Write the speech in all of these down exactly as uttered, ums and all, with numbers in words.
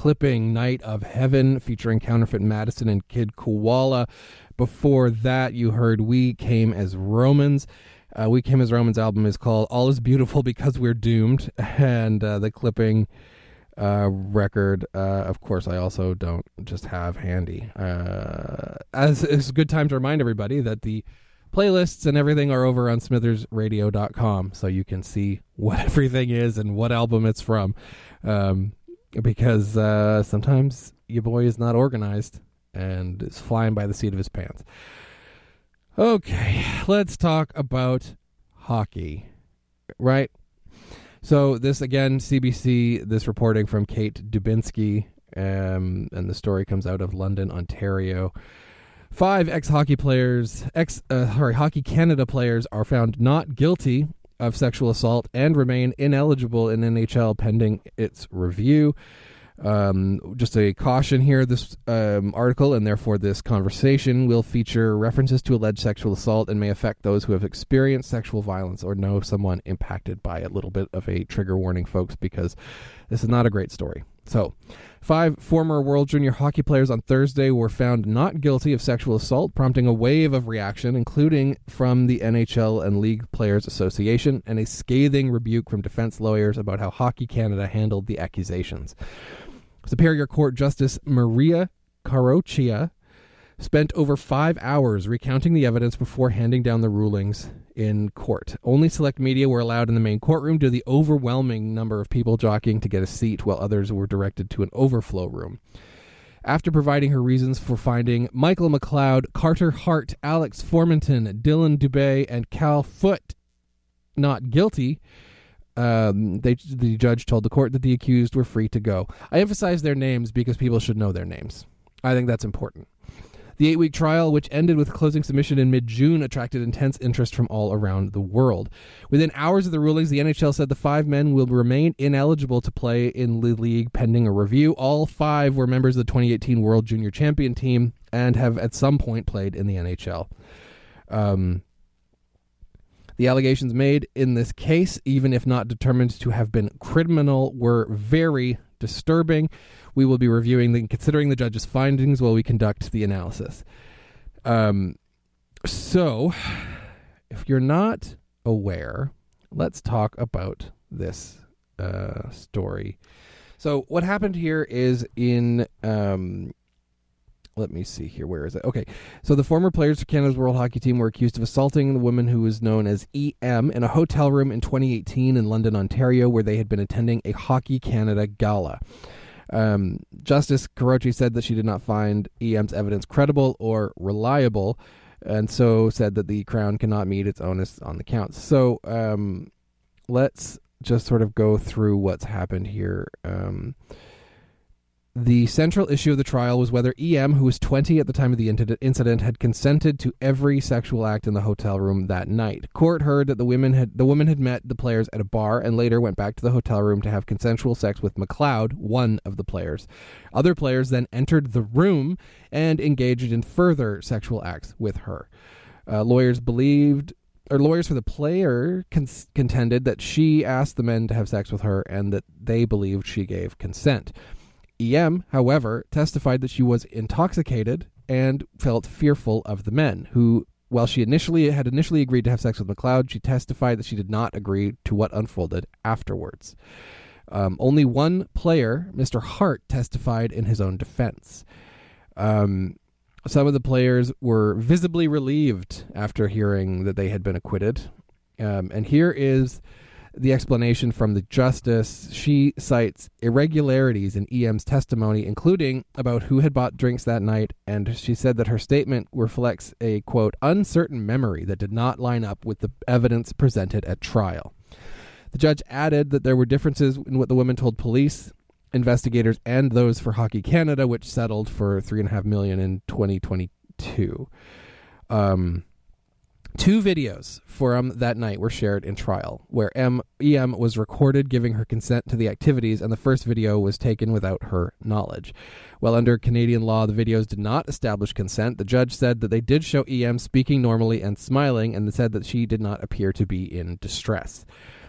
clipping Night of Heaven featuring Counterfeit Madison and Kid Koala. Before that, you heard We Came as Romans. Uh, We Came as Romans album is called All Is Beautiful Because We're Doomed. And uh, the clipping uh, record, uh, of course, I also don't just have handy. Uh, as it's a good time to remind everybody that the playlists and everything are over on smithers radio dot com, so you can see what everything is and what album it's from. Um, because uh, sometimes your boy is not organized and is flying by the seat of his pants. Okay, let's talk about hockey, right? So this, again, C B C, this reporting from Kate Dubinsky, um, and the story comes out of London, Ontario. Five ex-hockey players, ex, uh, sorry, Hockey Canada players are found not guilty of sexual assault and remain ineligible in N H L pending its review. Um, just a caution here, this um, article and therefore this conversation will feature references to alleged sexual assault and may affect those who have experienced sexual violence or know someone impacted by it. A little bit of a trigger warning, folks, because this is not a great story. So, five former World Junior Hockey players on Thursday were found not guilty of sexual assault, prompting a wave of reaction, including from the N H L and League Players Association, and a scathing rebuke from defense lawyers about how Hockey Canada handled the accusations. Superior Court Justice Maria Caroccia spent over five hours recounting the evidence before handing down the rulings in court. Only select media were allowed in the main courtroom due to the overwhelming number of people jockeying to get a seat, while others were directed to an overflow room. After providing her reasons for finding Michael McLeod, Carter Hart, Alex Formanton, Dylan Dubé, and Cal Foote not guilty, um, they, the judge told the court that the accused were free to go. I emphasize their names because people should know their names. I think that's important. The eight-week trial, which ended with closing submission in mid-June, attracted intense interest from all around the world. Within hours of the rulings, the N H L said the five men will remain ineligible to play in the league pending a review. All five were members of the twenty eighteen World Junior Champion team and have at some point played in the N H L. Um, the allegations made in this case, even if not determined to have been criminal, were very disturbing. We will be reviewing and considering the judge's findings while we conduct the analysis. Um, so, if you're not aware, let's talk about this uh, story. So, what happened here is in... Um, let me see here. Where is it? Okay. So, the former players of Canada's World Hockey Team were accused of assaulting the woman who was known as E M in a hotel room in twenty eighteen in London, Ontario, where they had been attending a Hockey Canada gala. Um, Justice Caroccia said that she did not find E M's evidence credible or reliable, and so said that the Crown cannot meet its onus on the counts. So um, let's just sort of go through what's happened here. Um, the central issue of the trial was whether E M, who was twenty at the time of the incident, had consented to every sexual act in the hotel room that night. Court heard that the women had the woman had met the players at a bar and later went back to the hotel room to have consensual sex with McLeod, one of the players. Other players then entered the room and engaged in further sexual acts with her. Uh, lawyers believed, or lawyers for the player con- contended that she asked the men to have sex with her and that they believed she gave consent. E M, however, testified that she was intoxicated and felt fearful of the men, who, while she initially had initially agreed to have sex with McLeod, she testified that she did not agree to what unfolded afterwards. Um, only one player, Mister Hart, testified in his own defense. Um, some of the players were visibly relieved after hearing that they had been acquitted. Um, and here is the explanation from the justice. She cites irregularities in E M's testimony, including about who had bought drinks that night, and she said that her statement reflects a, quote, uncertain memory that did not line up with the evidence presented at trial. The judge added that there were differences in what the woman told police, investigators, and those for Hockey Canada, which settled for three and a half million in twenty twenty-two. Um, Two videos from that night were shared in trial, where M, E M was recorded giving her consent to the activities, and the first video was taken without her knowledge. While under Canadian law, the videos did not establish consent, the judge said that they did show E M speaking normally and smiling, and said that she did not appear to be in distress.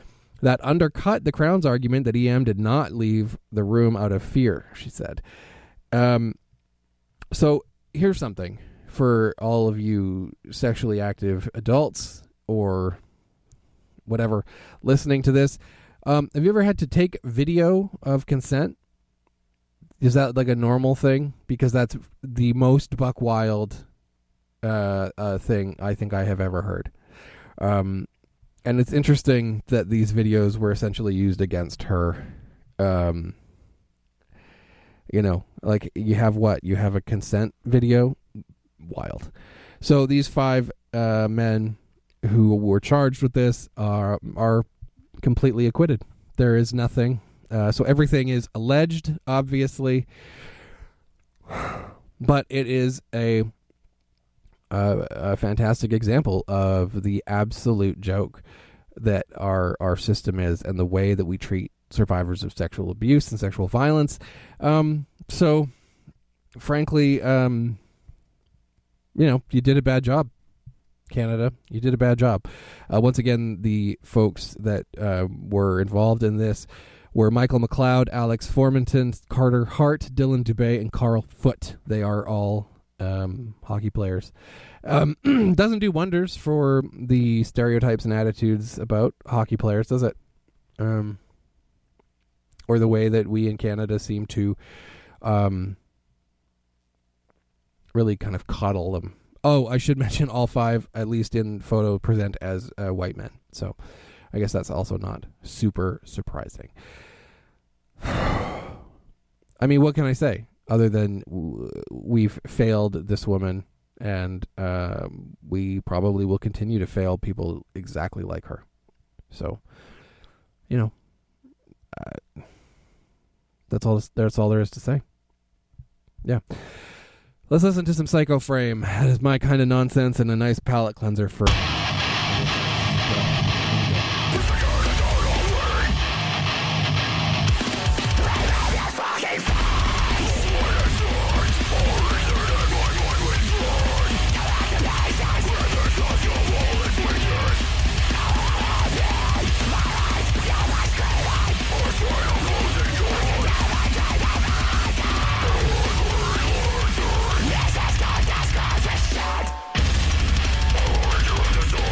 That undercut the Crown's argument that E M did not leave the room out of fear, she said. Um, so here's something for all of you sexually active adults or whatever listening to this. Um, have you ever had to take video of consent? Is that like a normal thing? Because that's the most buck wild uh, uh, thing I think I have ever heard. Um, and it's interesting that these videos were essentially used against her. Um, you know, like you have what? You have a consent video? Wild. So these five uh, men who were charged with this are are completely acquitted. There is nothing. Uh, so everything is alleged, obviously. But it is a Uh, a fantastic example of the absolute joke that our our system is and the way that we treat survivors of sexual abuse and sexual violence. Um, so, frankly, um, you know, you did a bad job, Canada. You did a bad job. Uh, once again, the folks that uh, were involved in this were Michael McLeod, Alex Formanton, Carter Hart, Dylan Dubé, and Carl Foote. They are all Um, hockey players. Um, doesn't do wonders for the stereotypes and attitudes about hockey players, does it? Um, or the way that we in Canada seem to um, really kind of coddle them. Oh, I should mention all five, at least in photo, present as uh, white men. So I guess that's also not super surprising. I mean, what can I say? Other than w- we've failed this woman, and uh, we probably will continue to fail people exactly like her. So, you know, uh, that's all. That's all there is to say. Yeah, let's listen to some Psycho Frame. That is my kind of nonsense and a nice palate cleanser for. This is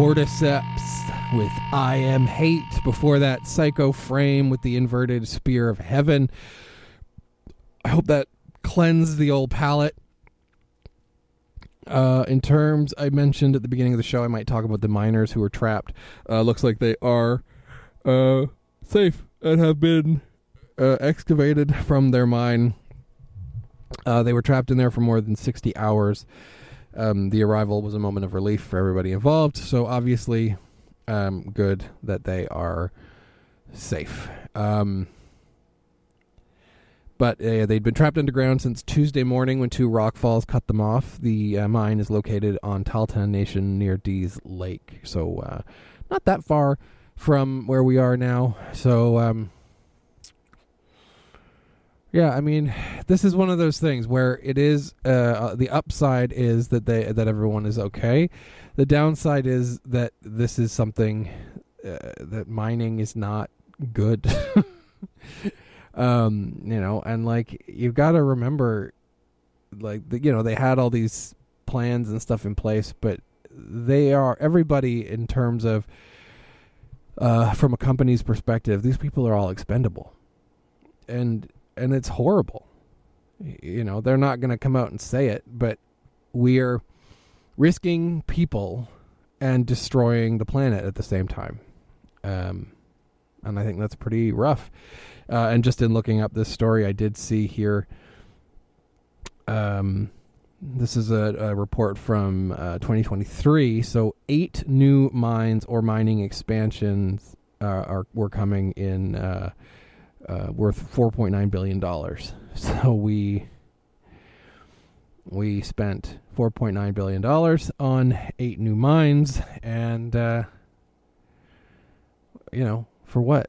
Cordyceps with I Am Hate. Before that, Psycho Frame with the Inverted Spear of Heaven. I hope that cleansed the old palate. Uh, in terms, I mentioned at the beginning of the show, I might talk about the miners who are trapped. Uh, looks like they are uh, safe and have been uh, excavated from their mine. Uh, they were trapped in there for more than sixty hours. Um, the arrival was a moment of relief for everybody involved. So obviously, um, good that they are safe. Um, But uh, they'd been trapped underground since Tuesday morning when two rock falls cut them off. The uh, mine is located on Tahltan Nation near Dees Lake. So uh, not that far from where we are now. So, um, yeah, I mean, this is one of those things where it is, uh, the upside is that they that everyone is okay. The downside is that this is something uh, that mining is not good. Um, you know, and like, you've got to remember, like, the, you know, they had all these plans and stuff in place, but they are, everybody in terms of, uh, from a company's perspective, these people are all expendable. And, and it's horrible. You know, they're not going to come out and say it, but we're risking people and destroying the planet at the same time. Um, and I think that's pretty rough. Uh, and just in looking up this story, I did see here, um, this is a, a report from uh, twenty twenty-three. So eight new mines or mining expansions uh, are were coming in uh, uh, worth four point nine billion dollars. So we we spent four point nine billion dollars on eight new mines, and uh, you know, for what?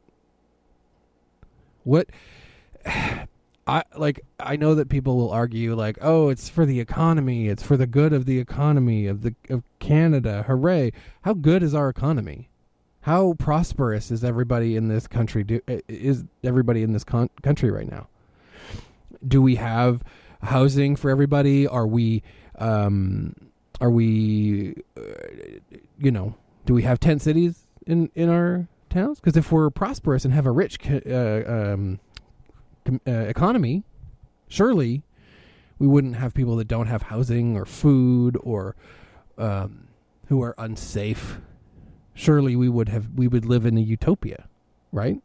What I like, I know that people will argue like, oh, it's for the economy. It's for the good of the economy of the of Canada. Hooray. How good is our economy? How prosperous is everybody in this country? Do, is everybody in this con- country right now? Do we have housing for everybody? Are we, um, are we, uh, you know, do we have tent cities in, in our towns? Because if we're prosperous and have a rich uh, um, com- uh, economy, surely we wouldn't have people that don't have housing or food or um, who are unsafe. Surely we would have we would live in a utopia, right?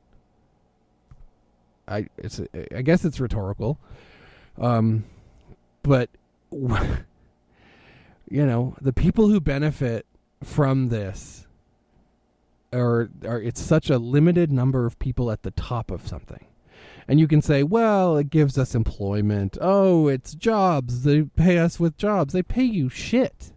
I it's I guess it's rhetorical, um, but you know, the people who benefit from this. Or, or it's such a limited number of people at the top of something. And you can say, well, it gives us employment. Oh, it's jobs. They pay us with jobs. They pay you shit.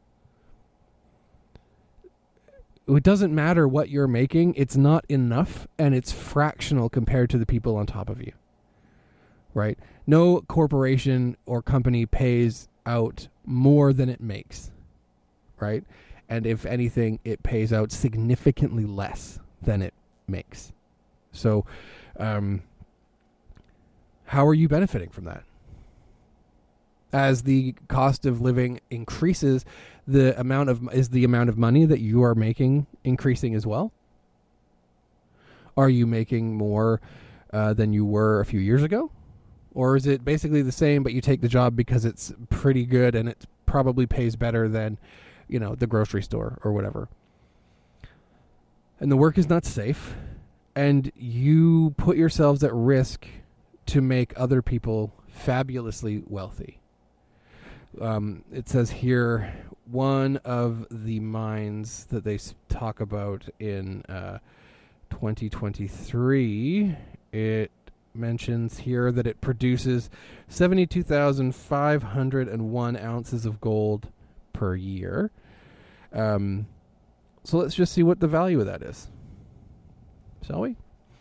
It doesn't matter what you're making. It's not enough, and it's fractional compared to the people on top of you. Right? No corporation or company pays out more than it makes. Right? And if anything, it pays out significantly less than it makes. So, um, how are you benefiting from that? As the cost of living increases, the amount of is the amount of money that you are making increasing as well? Are you making more uh, than you were a few years ago? Or is it basically the same, but you take the job because it's pretty good and it probably pays better than, you know, the grocery store or whatever? And the work is not safe, and you put yourselves at risk to make other people fabulously wealthy. Um, it says here, one of the mines that they talk about in uh, twenty twenty-three, it mentions here that it produces seventy-two thousand five hundred one ounces of gold per year. Um, so let's just see what the value of that is. Shall we?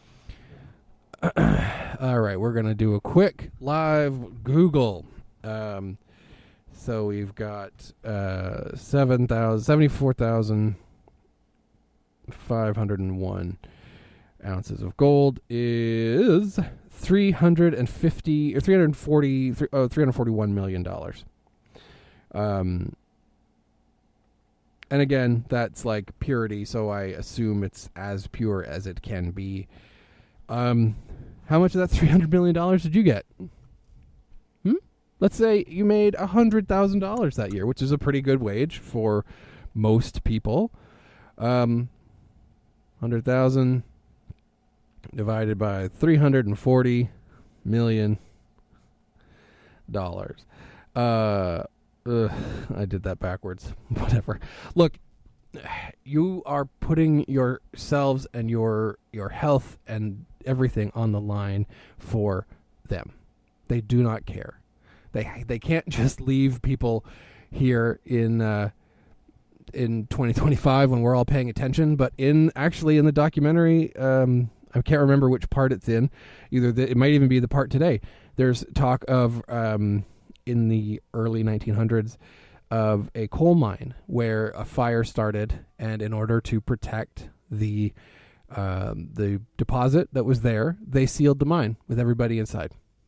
All right, we're going to do a quick live Google. Um, so we've got uh, seven thousand, seventy-four thousand five hundred one ounces of gold is three hundred fifty or three hundred forty, oh, three hundred forty-one million dollars. Um, And again, that's like purity, so I assume it's as pure as it can be. Um, how much of that three hundred million dollars did you get? Hmm? Let's say you made one hundred thousand dollars that year, which is a pretty good wage for most people. Um, one hundred thousand divided by three hundred forty million dollars. Uh, ugh, I did that backwards. Whatever. Look, you are putting yourselves and your your health and everything on the line for them. They do not care. They they can't just leave people here in uh, in twenty twenty-five when we're all paying attention. But in actually in the documentary, um, I can't remember which part it's in. Either the, it might even be the part today. There's talk of um, in the early nineteen hundreds of a coal mine where a fire started, and in order to protect the um, the deposit that was there, they sealed the mine with everybody inside.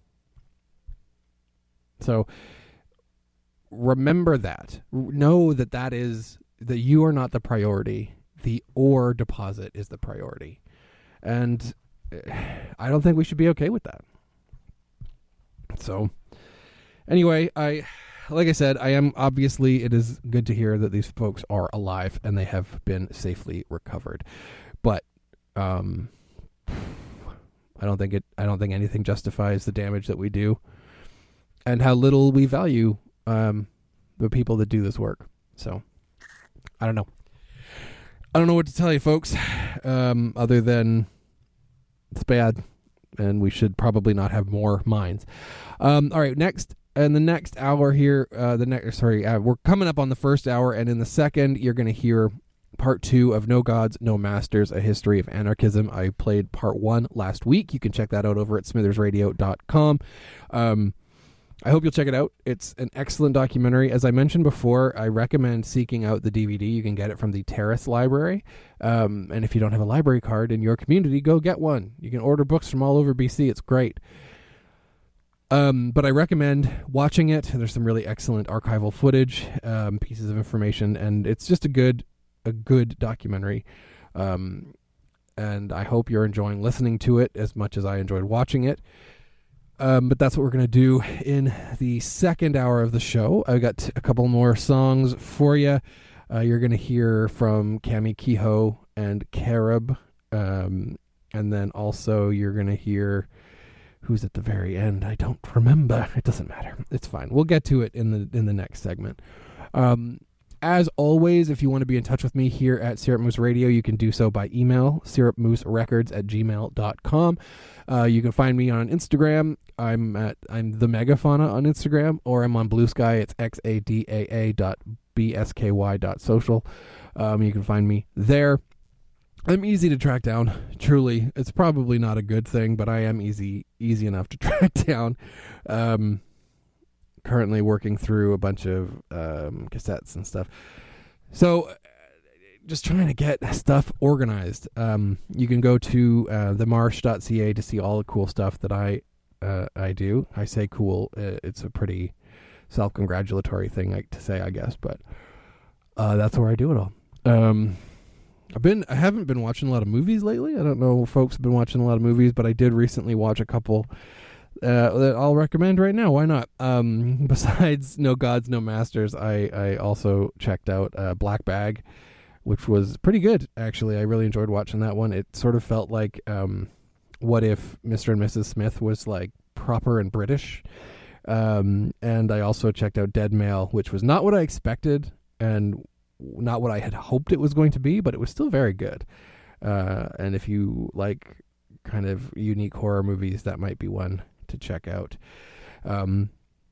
So remember that. Know that that is that you are not the priority. The ore deposit is the priority, and I don't think we should be okay with that. So anyway, I. Like I said, I am obviously, it is good to hear that these folks are alive and they have been safely recovered. But um, I don't think it. I don't think anything justifies the damage that we do, and how little we value um, the people that do this work. So I don't know. I don't know what to tell you, folks. Um, other than it's bad, and we should probably not have more mines. Um, all right, next. In the next hour here, uh, the next sorry, uh, we're coming up on the first hour, and in the second, you're going to hear part two of No Gods, No Masters, A History of Anarchism. I played part one last week. You can check that out over at smithers radio dot com. Um, I hope you'll check it out. It's an excellent documentary. As I mentioned before, I recommend seeking out the D V D. You can get it from the Terrace Library. Um, and if you don't have a library card in your community, go get one. You can order books from all over B C. It's great. Um, but I recommend watching it. There's some really excellent archival footage, um, pieces of information, and it's just a good, a good documentary. Um, and I hope you're enjoying listening to it as much as I enjoyed watching it. Um, but that's what we're going to do in the second hour of the show. I've got a couple more songs for you. Uh, you're going to hear from Cami Kehoe and Carib. Um, and then also you're going to hear... Who's at the very end? I don't remember. It doesn't matter. It's fine. We'll get to it in the in the next segment. Um, as always, if you want to be in touch with me here at Syrup Moose Radio, you can do so by email, syrup moose records at gmail dot com. Uh, you can find me on Instagram. I'm at I'm the Megafauna on Instagram, or I'm on Blue Sky. It's x a d a a dot b s k y dot social. Um, you can find me there. I'm easy to track down, truly. It's probably not a good thing, but I am easy easy enough to track down. Um, currently working through a bunch of um, cassettes and stuff. So just trying to get stuff organized. Um, you can go to uh, the marsh dot c a to see all the cool stuff that I uh, I do. I say cool. It's a pretty self-congratulatory thing like, to say, I guess, but uh, that's where I do it all. Um I've been, I haven't been watching a lot of movies lately. I don't know if folks have been watching a lot of movies, but I did recently watch a couple uh, that I'll recommend right now. Why not? Um, besides No Gods, No Masters, I, I also checked out uh, Black Bag, which was pretty good, actually. I really enjoyed watching that one. It sort of felt like um, what if Mister and Missus Smith was like proper and British. Um, and I also checked out Dead Male, which was not what I expected, and not what I had hoped it was going to be, but it was still very good. Uh, and if you like kind of unique horror movies, that might be one to check out. Um,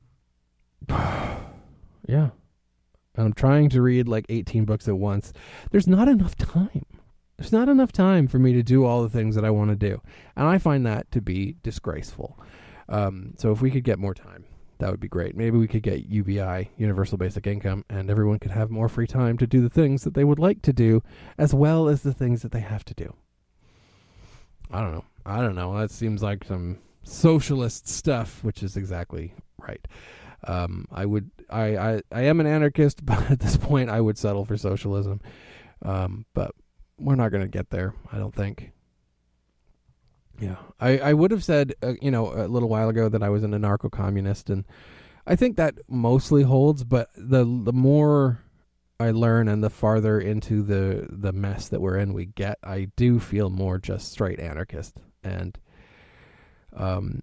yeah. I'm trying to read like eighteen books at once. There's not enough time. There's not enough time for me to do all the things that I want to do. And I find that to be disgraceful. Um, so if we could get more time, that would be great. Maybe we could get U B I, Universal Basic Income, and everyone could have more free time to do the things that they would like to do, as well as the things that they have to do. I don't know. I don't know. That seems like some socialist stuff, which is exactly right. Um, I would, I, I, I am an anarchist, but at this point I would settle for socialism. Um, but we're not going to get there, I don't think. Yeah, I, I would have said, uh, you know, a little while ago that I was an anarcho-communist, and I think that mostly holds, but the the more I learn and the farther into the, the mess that we're in we get, I do feel more just straight anarchist. And um,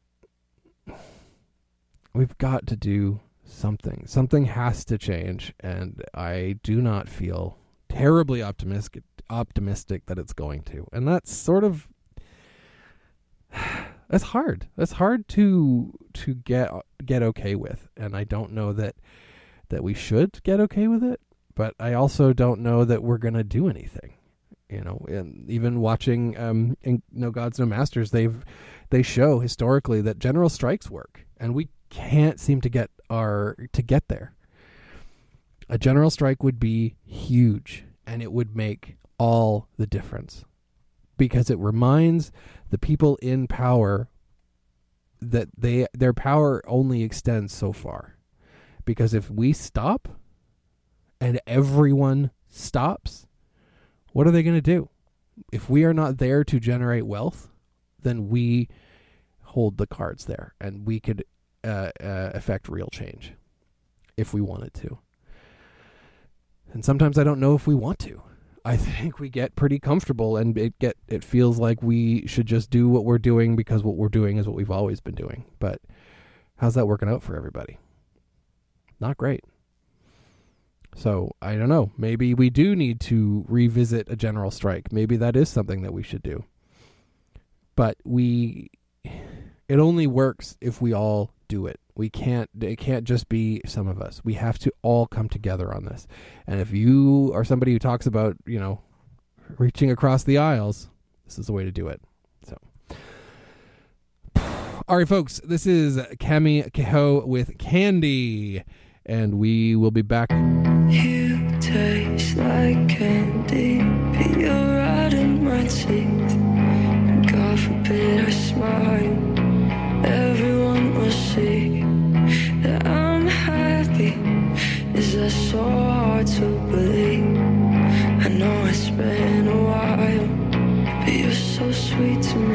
we've got to do something. Something has to change, and I do not feel terribly optimistic optimistic that it's going to. And that's sort of that's hard. That's hard to to get get okay with. And I don't know that that we should get okay with it, but I also don't know that we're going to do anything. You know, and even watching um in No Gods, No Masters, they've they show historically that general strikes work, and we can't seem to get our to get there. A general strike would be huge, and it would make all the difference, because it reminds the people in power that they their power only extends so far. Because if we stop and everyone stops, what are they going to do? If we are not there to generate wealth, then we hold the cards there, and we could uh, uh, affect real change if we wanted to. And sometimes I don't know if we want to. I think we get pretty comfortable, and it get it feels like we should just do what we're doing because what we're doing is what we've always been doing. But how's that working out for everybody? Not great. So I don't know. Maybe we do need to revisit a general strike. Maybe that is something that we should do. But we, it only works if we all do it. We can't, it can't just be some of us. We have to all come together on this. And if you are somebody who talks about, you know, reaching across the aisles, this is the way to do it. So, all right, folks, this is Cami Kehoe with Candy, and we will be back. You taste like candy, but you're right in my teeth. And God forbid I smile, everyone will see that I'm happy. Is that so hard to believe? I know it's been a while, but you're so sweet to me.